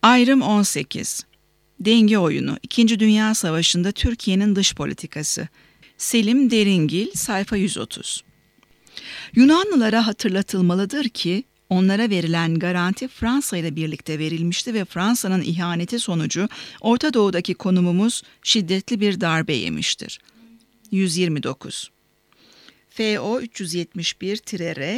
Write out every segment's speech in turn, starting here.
Ayrım 18. Denge oyunu. İkinci Dünya Savaşı'nda Türkiye'nin dış politikası. Selim Deringil, sayfa 130. Yunanlılara hatırlatılmalıdır ki, onlara verilen garanti Fransa ile birlikte verilmişti ve Fransa'nın ihaneti sonucu Orta Doğu'daki konumumuz şiddetli bir darbe yemiştir. 129. FO 371-R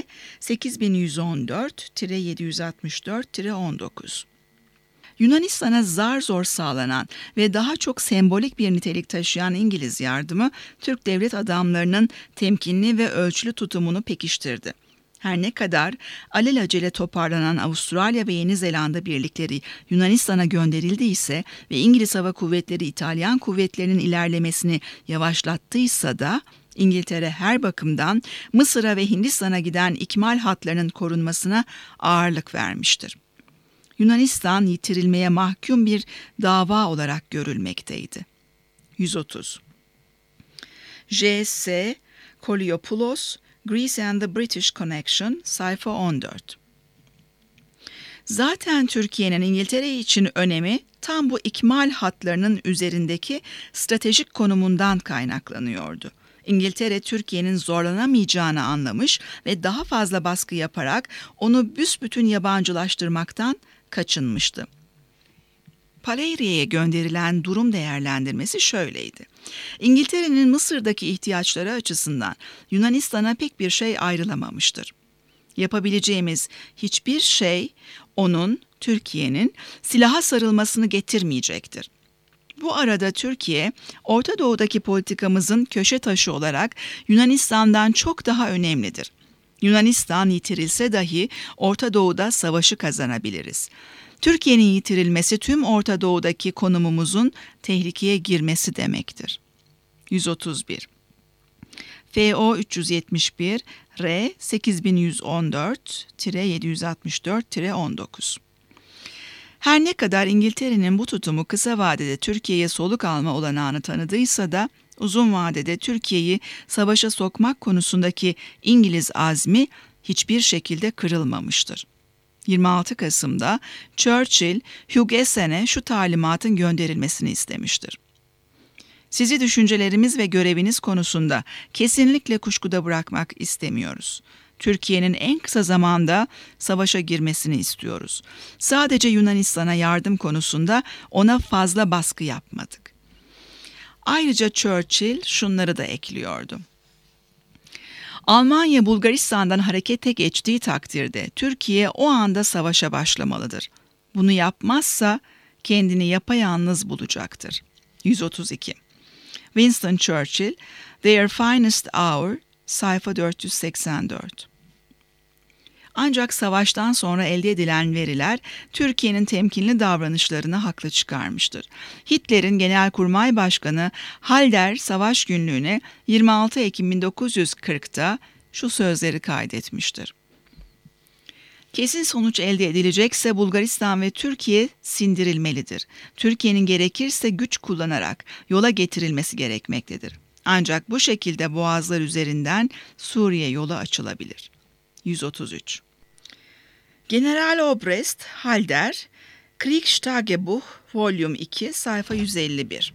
8114-764-19. Yunanistan'a zar zor sağlanan ve daha çok sembolik bir nitelik taşıyan İngiliz yardımı, Türk devlet adamlarının temkinli ve ölçülü tutumunu pekiştirdi. Her ne kadar alelacele toparlanan Avustralya ve Yeni Zelanda birlikleri Yunanistan'a gönderildiyse ve İngiliz Hava Kuvvetleri İtalyan kuvvetlerinin ilerlemesini yavaşlattıysa da, İngiltere her bakımdan Mısır'a ve Hindistan'a giden ikmal hatlarının korunmasına ağırlık vermiştir. Yunanistan yitirilmeye mahkum bir dava olarak görülmekteydi. 130. J.S. Kolyopoulos, Greece and the British Connection, sayfa 14. Zaten Türkiye'nin İngiltere için önemi tam bu ikmal hatlarının üzerindeki stratejik konumundan kaynaklanıyordu. İngiltere, Türkiye'nin zorlanamayacağını anlamış ve daha fazla baskı yaparak onu büsbütün yabancılaştırmaktan kaçınmıştı. Palayria'ya gönderilen durum değerlendirmesi şöyleydi. İngiltere'nin Mısır'daki ihtiyaçları açısından Yunanistan'a pek bir şey ayrılamamıştır. Yapabileceğimiz hiçbir şey onun, Türkiye'nin silaha sarılmasını getirmeyecektir. Bu arada Türkiye, Orta Doğu'daki politikamızın köşe taşı olarak Yunanistan'dan çok daha önemlidir. Yunanistan yitirilse dahi Orta Doğu'da savaşı kazanabiliriz. Türkiye'nin yitirilmesi tüm Orta Doğu'daki konumumuzun tehlikeye girmesi demektir. 131. FO 371 R 8114-764-19. Her ne kadar İngiltere'nin bu tutumu kısa vadede Türkiye'ye soluk alma olanağını tanıdıysa da, uzun vadede Türkiye'yi savaşa sokmak konusundaki İngiliz azmi hiçbir şekilde kırılmamıştır. 26 Kasım'da Churchill, Hugessen'e şu talimatın gönderilmesini istemiştir. Sizi düşüncelerimiz ve göreviniz konusunda kesinlikle kuşkuda bırakmak istemiyoruz. Türkiye'nin en kısa zamanda savaşa girmesini istiyoruz. Sadece Yunanistan'a yardım konusunda ona fazla baskı yapmadık. Ayrıca Churchill şunları da ekliyordu. Almanya Bulgaristan'dan harekete geçtiği takdirde Türkiye o anda savaşa başlamalıdır. Bunu yapmazsa kendini yapayalnız bulacaktır. 132. Winston Churchill, Their Finest Hour, sayfa 484. Ancak savaştan sonra elde edilen veriler Türkiye'nin temkinli davranışlarını haklı çıkarmıştır. Hitler'in Genelkurmay Başkanı Halder savaş günlüğüne 26 Ekim 1940'ta şu sözleri kaydetmiştir. Kesin sonuç elde edilecekse Bulgaristan ve Türkiye sindirilmelidir. Türkiye'nin gerekirse güç kullanarak yola getirilmesi gerekmektedir. Ancak bu şekilde boğazlar üzerinden Suriye yolu açılabilir. 133. General Obrest, Halder, Kriegstagebuch, Volume 2, sayfa 151.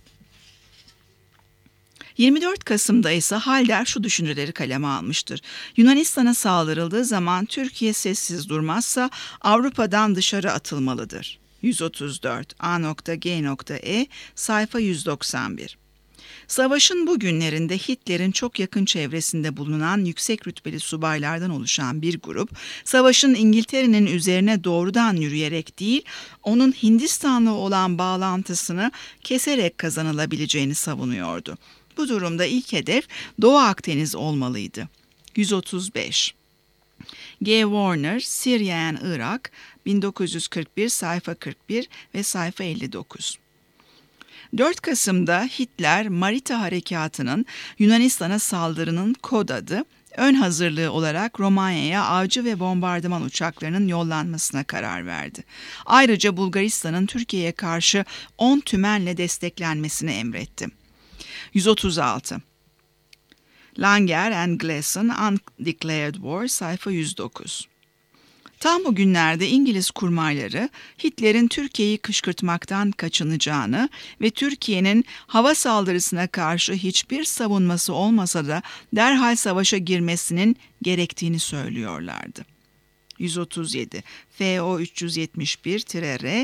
24 Kasım'da ise Halder şu düşünceleri kaleme almıştır. Yunanistan'a saldırıldığı zaman Türkiye sessiz durmazsa Avrupa'dan dışarı atılmalıdır. 134 A.G.E, sayfa 191. Savaşın bu günlerinde Hitler'in çok yakın çevresinde bulunan yüksek rütbeli subaylardan oluşan bir grup, savaşın İngiltere'nin üzerine doğrudan yürüyerek değil, onun Hindistan'la olan bağlantısını keserek kazanılabileceğini savunuyordu. Bu durumda ilk hedef Doğu Akdeniz olmalıydı. 135. G. Warner, Syria and Iraq, 1941, sayfa 41 ve sayfa 59. 4 Kasım'da Hitler, Marita Harekatı'nın Yunanistan'a saldırının kod adı, ön hazırlığı olarak Romanya'ya avcı ve bombardıman uçaklarının yollanmasına karar verdi. Ayrıca Bulgaristan'ın Türkiye'ye karşı 10 tümenle desteklenmesini emretti. 136. Langer and Gleason, Undeclared War, sayfa 109. Tam o günlerde İngiliz kurmayları Hitler'in Türkiye'yi kışkırtmaktan kaçınacağını ve Türkiye'nin hava saldırısına karşı hiçbir savunması olmasa da derhal savaşa girmesinin gerektiğini söylüyorlardı. 137 FO 371-R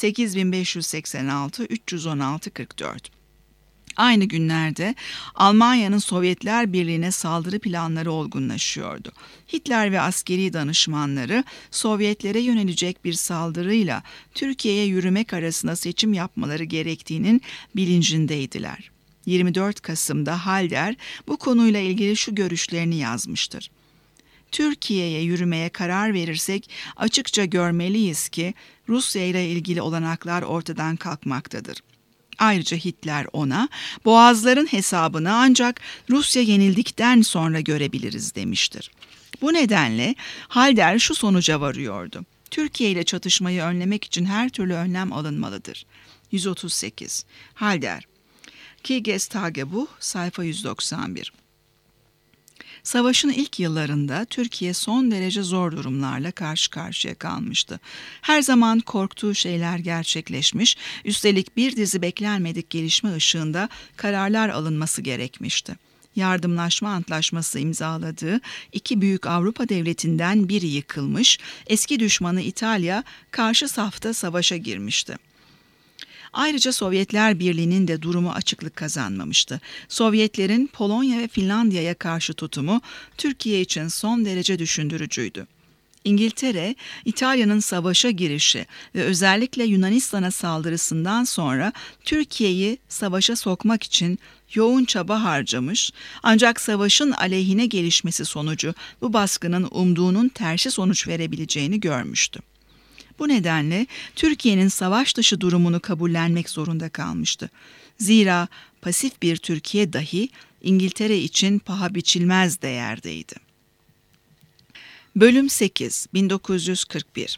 8586 316 44. Aynı günlerde Almanya'nın Sovyetler Birliği'ne saldırı planları olgunlaşıyordu. Hitler ve askeri danışmanları Sovyetlere yönelecek bir saldırıyla Türkiye'ye yürümek arasında seçim yapmaları gerektiğinin bilincindeydiler. 24 Kasım'da Halder bu konuyla ilgili şu görüşlerini yazmıştır. Türkiye'ye yürümeye karar verirsek açıkça görmeliyiz ki Rusya ile ilgili olanaklar ortadan kalkmaktadır. Ayrıca Hitler ona boğazların hesabını ancak Rusya yenildikten sonra görebiliriz demiştir. Bu nedenle Halder şu sonuca varıyordu. Türkiye ile çatışmayı önlemek için her türlü önlem alınmalıdır. 138 Halder Kriegsstagebuch sayfa 191. Savaşın ilk yıllarında Türkiye son derece zor durumlarla karşı karşıya kalmıştı. Her zaman korktuğu şeyler gerçekleşmiş, üstelik bir dizi beklenmedik gelişme ışığında kararlar alınması gerekmişti. Yardımlaşma Antlaşması imzaladığı iki büyük Avrupa devletinden biri yıkılmış, eski düşmanı İtalya karşı safta savaşa girmişti. Ayrıca Sovyetler Birliği'nin de durumu açıklık kazanmamıştı. Sovyetlerin Polonya ve Finlandiya'ya karşı tutumu Türkiye için son derece düşündürücüydü. İngiltere, İtalya'nın savaşa girişi ve özellikle Yunanistan'a saldırısından sonra Türkiye'yi savaşa sokmak için yoğun çaba harcamış, ancak savaşın aleyhine gelişmesi sonucu bu baskının umduğunun tersi sonuç verebileceğini görmüştü. Bu nedenle Türkiye'nin savaş dışı durumunu kabullenmek zorunda kalmıştı. Zira pasif bir Türkiye dahi İngiltere için paha biçilmez değerdeydi. Bölüm 8 1941.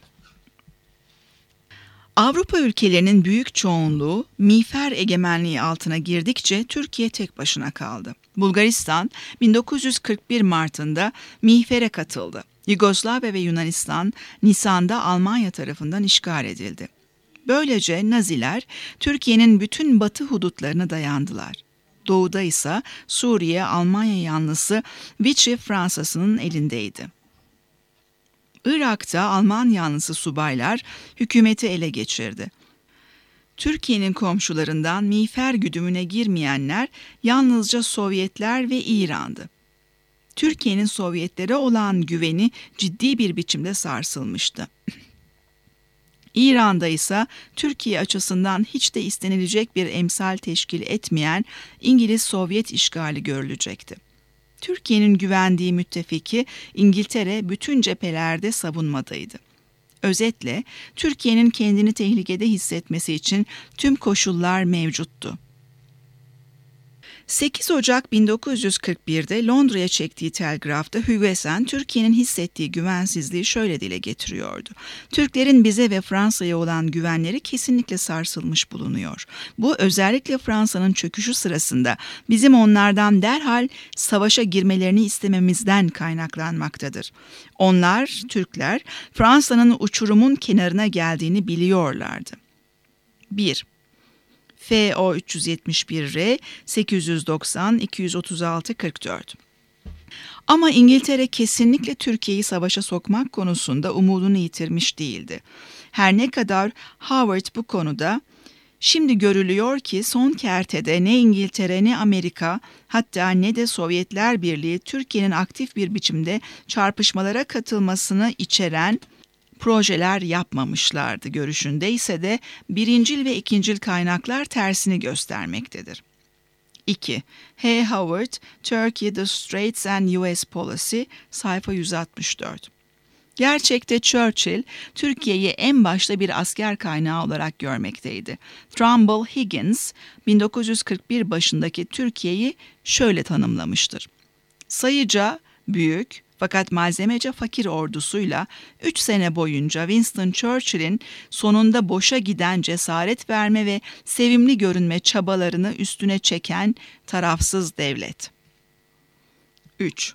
Avrupa ülkelerinin büyük çoğunluğu miğfer egemenliği altına girdikçe Türkiye tek başına kaldı. Bulgaristan 1941 Mart'ında miğfere katıldı. Yugoslavya ve Yunanistan Nisan'da Almanya tarafından işgal edildi. Böylece Naziler Türkiye'nin bütün batı hudutlarına dayandılar. Doğuda ise Suriye, Almanya yanlısı Vichy Fransa'sının elindeydi. Irak'ta Alman yanlısı subaylar hükümeti ele geçirdi. Türkiye'nin komşularından miğfer güdümüne girmeyenler yalnızca Sovyetler ve İran'dı. Türkiye'nin Sovyetlere olan güveni ciddi bir biçimde sarsılmıştı. İran'da ise Türkiye açısından hiç de istenilecek bir emsal teşkil etmeyen İngiliz-Sovyet işgali görülecekti. Türkiye'nin güvendiği müttefiki İngiltere bütün cephelerde savunmadaydı. Özetle Türkiye'nin kendini tehlikede hissetmesi için tüm koşullar mevcuttu. 8 Ocak 1941'de Londra'ya çektiği telgrafta Huguesen, Türkiye'nin hissettiği güvensizliği şöyle dile getiriyordu. Türklerin bize ve Fransa'ya olan güvenleri kesinlikle sarsılmış bulunuyor. Bu özellikle Fransa'nın çöküşü sırasında bizim onlardan derhal savaşa girmelerini istememizden kaynaklanmaktadır. Onlar, Türkler, Fransa'nın uçurumun kenarına geldiğini biliyorlardı. 1. FO 371R 890 236 44. Ama İngiltere kesinlikle Türkiye'yi savaşa sokmak konusunda umudunu yitirmiş değildi. Her ne kadar Howard bu konuda şimdi görülüyor ki son kertede ne İngiltere ne Amerika, hatta ne de Sovyetler Birliği Türkiye'nin aktif bir biçimde çarpışmalara katılmasını içeren projeler yapmamışlardı görüşünde ise de birincil ve ikincil kaynaklar tersini göstermektedir. 2. H. Howard, Turkey, The Straits and U.S. Policy, sayfa 164. Gerçekte Churchill, Türkiye'yi en başta bir asker kaynağı olarak görmekteydi. Trumbull Higgins, 1941 başındaki Türkiye'yi şöyle tanımlamıştır. Sayıca büyük, fakat malzemece fakir ordusuyla 3 sene boyunca Winston Churchill'in sonunda boşa giden cesaret verme ve sevimli görünme çabalarını üstüne çeken tarafsız devlet. 3.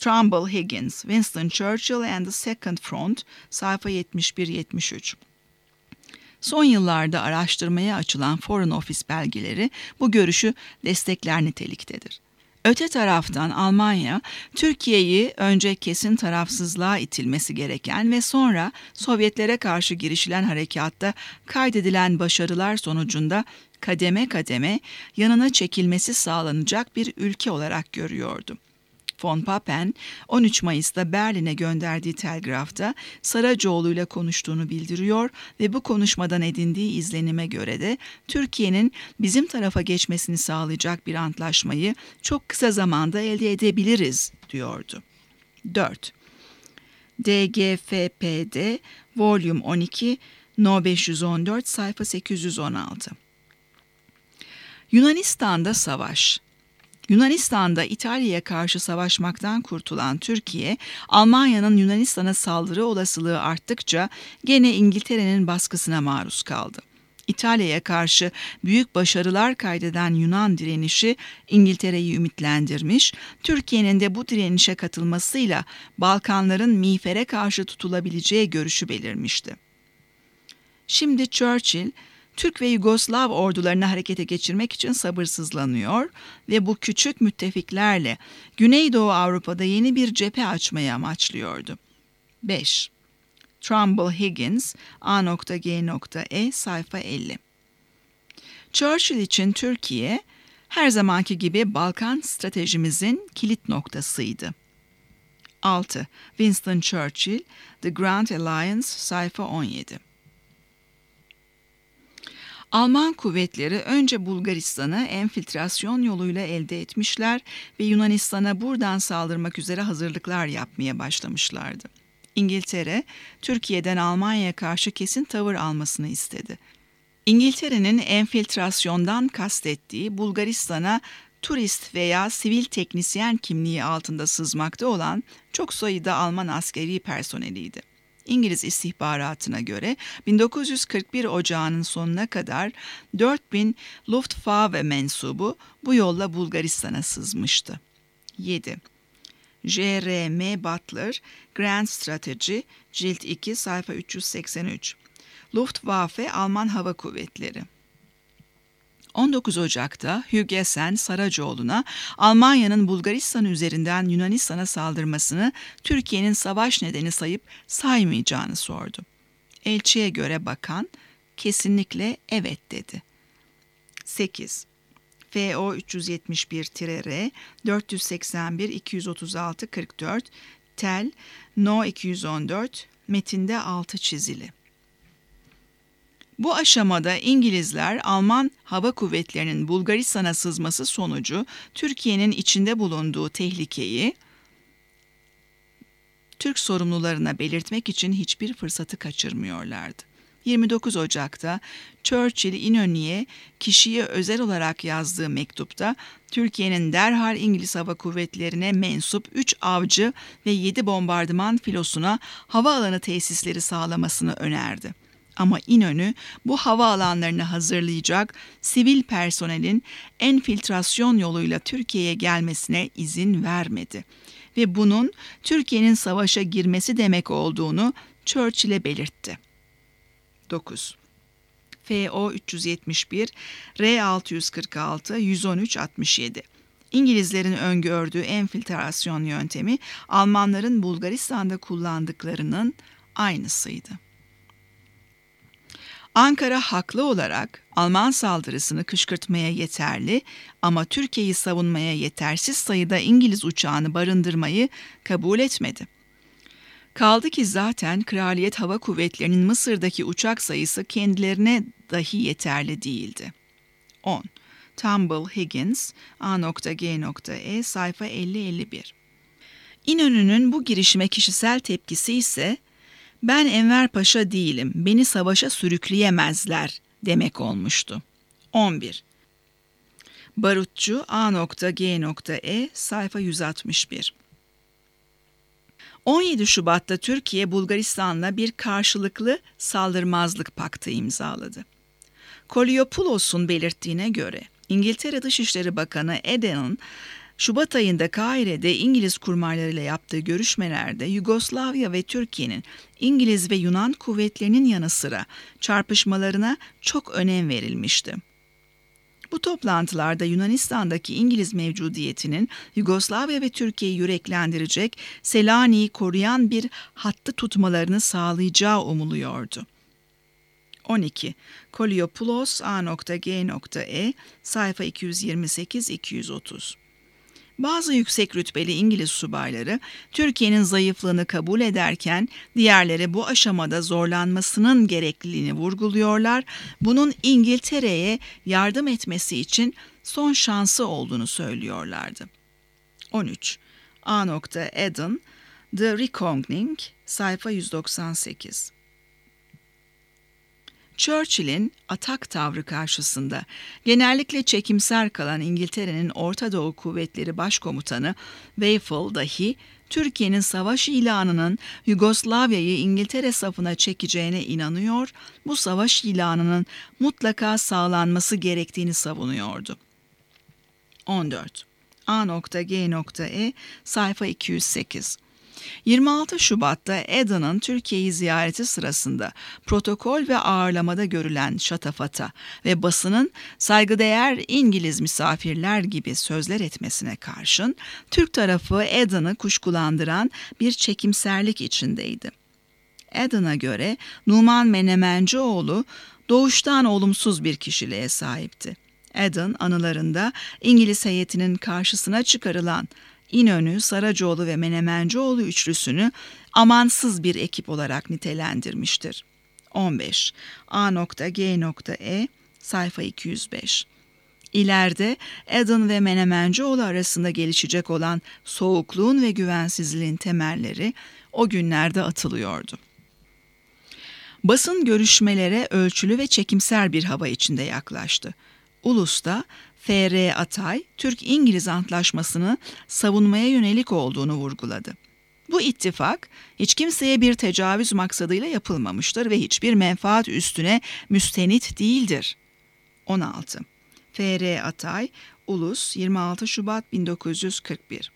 Trumbull Higgins, Winston Churchill and the Second Front, sayfa 71-73. Son yıllarda araştırmaya açılan Foreign Office belgeleri bu görüşü destekler niteliktedir. Öte taraftan Almanya, Türkiye'yi önce kesin tarafsızlığa itilmesi gereken ve sonra Sovyetlere karşı girişilen harekatta kaydedilen başarılar sonucunda kademe kademe yanına çekilmesi sağlanacak bir ülke olarak görüyordu. Von Papen, 13 Mayıs'ta Berlin'e gönderdiği telgrafta Saracoğlu ile konuştuğunu bildiriyor ve bu konuşmadan edindiği izlenime göre de Türkiye'nin bizim tarafa geçmesini sağlayacak bir antlaşmayı çok kısa zamanda elde edebiliriz diyordu. 4. DGFPD, Volüm 12, No 514, sayfa 816. Yunanistan'da savaş. Yunanistan'da İtalya'ya karşı savaşmaktan kurtulan Türkiye, Almanya'nın Yunanistan'a saldırı olasılığı arttıkça gene İngiltere'nin baskısına maruz kaldı. İtalya'ya karşı büyük başarılar kaydeden Yunan direnişi İngiltere'yi ümitlendirmiş, Türkiye'nin de bu direnişe katılmasıyla Balkanların miğfere karşı tutulabileceği görüşü belirmişti. Şimdi Churchill, Türk ve Yugoslav ordularını harekete geçirmek için sabırsızlanıyor ve bu küçük müttefiklerle Güneydoğu Avrupa'da yeni bir cephe açmayı amaçlıyordu. 5. Trumbull Higgins, A.G.E, sayfa 50. Churchill için Türkiye, her zamanki gibi Balkan stratejimizin kilit noktasıydı. 6. Winston Churchill, The Grand Alliance, sayfa 17. Alman kuvvetleri önce Bulgaristan'ı enfiltrasyon yoluyla elde etmişler ve Yunanistan'a buradan saldırmak üzere hazırlıklar yapmaya başlamışlardı. İngiltere, Türkiye'den Almanya'ya karşı kesin tavır almasını istedi. İngiltere'nin enfiltrasyondan kastettiği Bulgaristan'a turist veya sivil teknisyen kimliği altında sızmakta olan çok sayıda Alman askeri personeliydi. İngiliz istihbaratına göre 1941 Ocağı'nın sonuna kadar 4000 Luftwaffe mensubu bu yolla Bulgaristan'a sızmıştı. 7. J.R.M. Butler, Grand Strategy, Cilt 2, sayfa 383. Luftwaffe, Alman Hava Kuvvetleri. 19 Ocak'ta Hugh Saracoğlu'na Almanya'nın Bulgaristan üzerinden Yunanistan'a saldırmasını Türkiye'nin savaş nedeni sayıp saymayacağını sordu. Elçiye göre bakan kesinlikle evet dedi. 8. FO 371-R 481-236-44 Tel No 214 metinde altı çizili. Bu aşamada İngilizler Alman Hava Kuvvetleri'nin Bulgaristan'a sızması sonucu Türkiye'nin içinde bulunduğu tehlikeyi Türk sorumlularına belirtmek için hiçbir fırsatı kaçırmıyorlardı. 29 Ocak'ta Churchill İnönü'ye kişiye özel olarak yazdığı mektupta Türkiye'nin derhal İngiliz Hava Kuvvetleri'ne mensup 3 avcı ve 7 bombardıman filosuna havaalanı tesisleri sağlamasını önerdi. Ama İnönü bu havaalanlarını hazırlayacak sivil personelin enfiltrasyon yoluyla Türkiye'ye gelmesine izin vermedi ve bunun Türkiye'nin savaşa girmesi olduğunu Churchill'e belirtti. 9. FO 371, R 646, 113 67. İngilizlerin öngördüğü enfiltrasyon yöntemi Almanların Bulgaristan'da kullandıklarının aynısıydı. Ankara haklı olarak Alman saldırısını kışkırtmaya yeterli ama Türkiye'yi savunmaya yetersiz sayıda İngiliz uçağını barındırmayı kabul etmedi. Kaldı ki zaten Kraliyet Hava Kuvvetleri'nin Mısır'daki uçak sayısı kendilerine dahi yeterli değildi. 10. Trumbull Higgins, A.G.E, sayfa 50-51. İnönü'nün bu girişime kişisel tepkisi ise "Ben Enver Paşa değilim, beni savaşa sürükleyemezler" demek olmuştu. 11. Barutçu A.G.E, sayfa 161. 17 Şubat'ta Türkiye, Bulgaristan'la bir karşılıklı saldırmazlık paktı imzaladı. Koliopoulos'un belirttiğine göre İngiltere Dışişleri Bakanı Eden'in Şubat ayında Kahire'de İngiliz kurmaylarıyla yaptığı görüşmelerde Yugoslavya ve Türkiye'nin İngiliz ve Yunan kuvvetlerinin yanı sıra çarpışmalarına çok önem verilmişti. Bu toplantılarda Yunanistan'daki İngiliz mevcudiyetinin Yugoslavya ve Türkiye'yi yüreklendirecek, Selanik'i koruyan bir hattı tutmalarını sağlayacağı umuluyordu. 12. Kolyopoulos A.G.E. sayfa 228-230. Bazı yüksek rütbeli İngiliz subayları Türkiye'nin zayıflığını kabul ederken diğerleri bu aşamada zorlanmasının gerekliliğini vurguluyorlar. Bunun İngiltere'ye yardım etmesi için son şansı olduğunu söylüyorlardı. 13. A. Eden, The Reckoning, sayfa 198. Churchill'in atak tavrı karşısında genellikle çekimser kalan İngiltere'nin Orta Doğu Kuvvetleri Başkomutanı Wavell dahi Türkiye'nin savaş ilanının Yugoslavya'yı İngiltere safına çekeceğine inanıyor, bu savaş ilanının mutlaka sağlanması gerektiğini savunuyordu. 14. A.G.E. sayfa 208. 26 Şubat'ta Eden'ın Türkiye'yi ziyareti sırasında protokol ve ağırlamada görülen şatafata ve basının saygıdeğer İngiliz misafirler gibi sözler etmesine karşın Türk tarafı Eden'ı kuşkulandıran bir çekimserlik içindeydi. Eden'a göre Numan Menemencioğlu doğuştan olumsuz bir kişiliğe sahipti. Eden anılarında İngiliz heyetinin karşısına çıkarılan İnönü, Saracoğlu ve Menemencioğlu üçlüsünü amansız bir ekip olarak nitelendirmiştir. 15. A.G.E. sayfa 205. İleride Eden ve Menemencioğlu arasında gelişecek olan soğukluğun ve güvensizliğin temelleri o günlerde atılıyordu. Basın görüşmelere ölçülü ve çekimser bir hava içinde yaklaştı. Ulus'ta F.R. Atay, Türk-İngiliz Antlaşması'nı savunmaya yönelik olduğunu vurguladı. Bu ittifak hiç kimseye bir tecavüz maksadıyla yapılmamıştır ve hiçbir menfaat üstüne müstenit değildir. 16. F.R. Atay, Ulus, 26 Şubat 1941.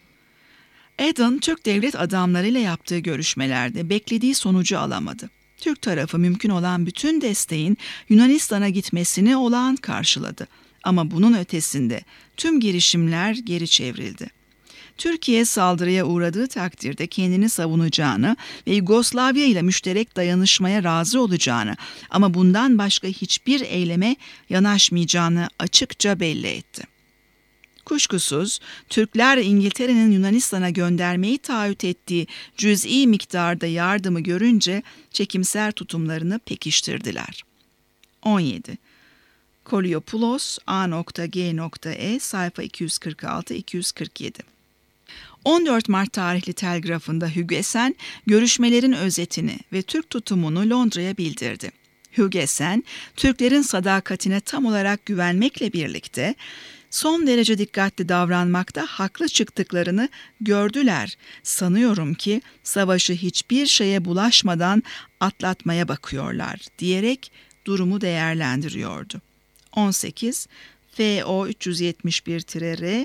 Eden, Türk devlet adamlarıyla yaptığı görüşmelerde beklediği sonucu alamadı. Türk tarafı mümkün olan bütün desteğin Yunanistan'a gitmesini olağan karşıladı. Ama bunun ötesinde tüm girişimler geri çevrildi. Türkiye saldırıya uğradığı takdirde kendini savunacağını ve Yugoslavya ile müşterek dayanışmaya razı olacağını ama bundan başka hiçbir eyleme yanaşmayacağını açıkça belli etti. Kuşkusuz Türkler İngiltere'nin Yunanistan'a göndermeyi taahhüt ettiği cüz'i miktarda yardımı görünce çekimser tutumlarını pekiştirdiler. 17. Kolyopoulos A.G.E. sayfa 246-247. 14 Mart tarihli telgrafında Hugessen görüşmelerin özetini ve Türk tutumunu Londra'ya bildirdi. Hugessen, Türklerin sadakatine tam olarak güvenmekle birlikte son derece dikkatli davranmakta haklı çıktıklarını gördüler. Sanıyorum ki savaşı hiçbir şeye bulaşmadan atlatmaya bakıyorlar diyerek durumu değerlendiriyordu. 18. FO 371-R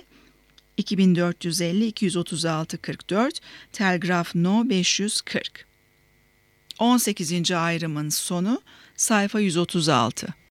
2450-236-44 Telgraf No 540. 18. ayrımın sonu sayfa 136.